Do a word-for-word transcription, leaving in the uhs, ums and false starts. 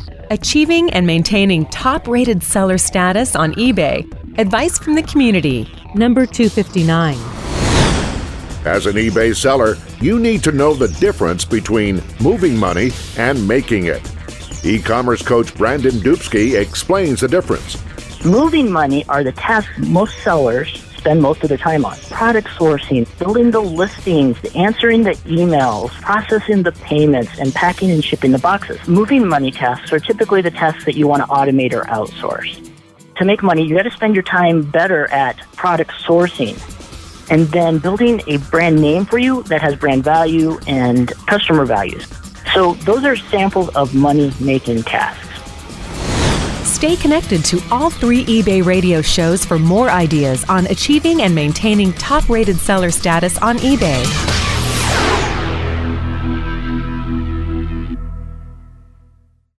Achieving and maintaining top-rated seller status on eBay. Advice from the community. Number two fifty-nine. As an eBay seller, you need to know the difference between moving money and making it. E-commerce coach Brandon Dupsky explains the difference. Moving money are the tasks most sellers spend most of their time on. Product sourcing, building the listings, answering the emails, processing the payments, and packing and shipping the boxes. Moving money tasks are typically the tasks that you want to automate or outsource. To make money, you got to spend your time better at product sourcing and then building a brand name for you that has brand value and customer values. So those are samples of money-making tasks. Stay connected to all three eBay radio shows for more ideas on achieving and maintaining top-rated seller status on eBay.